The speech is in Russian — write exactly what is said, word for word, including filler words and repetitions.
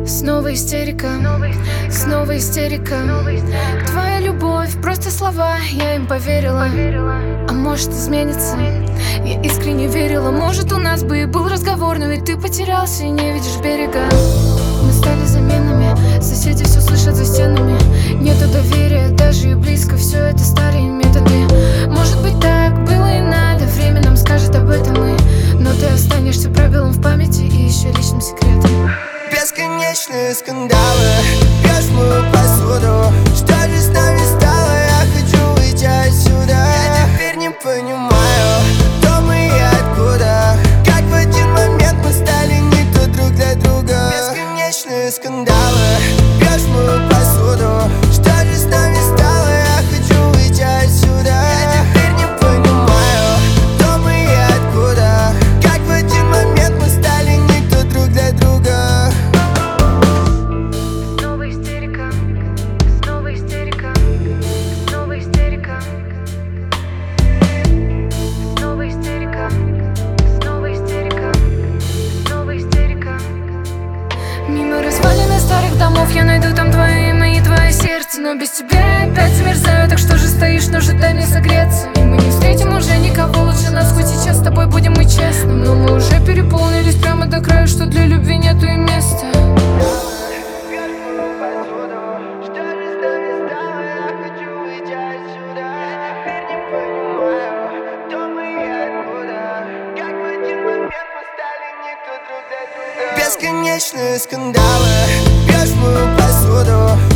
Снова истерика, снова истерика. Твоя любовь, просто слова, я им поверила. А может изменится, я искренне верила. Может у нас бы и был разговор, но ведь ты потерялся и не видишь берега. Мы стали заменами, соседи все слышат за стенами. Нету доверия, даже и близко, все это старые методы. Может быть так было и надо, время нам скажет об этом и... Но ты останешься пробелом в памяти и еще личным секретом. Бесконечные скандалы, пьешь мою посуду. Что же с нами стало? Я хочу уйти отсюда. Я теперь не понимаю, кто мы и откуда. Как в один момент мы стали никто друг для друга. Бесконечные скандалы, пьешь мою посуду. Что же с нами стало? Я хочу уйти отсюда. Я теперь не понимаю, кто мы и откуда. Как в один момент мы стали никто друг для друга. Мимо развалины старых домов я найду там твое имя и твое сердце. Но без тебя я опять замерзаю, так что же стоишь, но дай мне согреться. И мы не встретим уже никого лучше нас, хоть сейчас с тобой будем мы честны. Но мы уже переполнились прямо до края, что для любви нету и места. Бесконечные скандалы, пьешь мою посуду.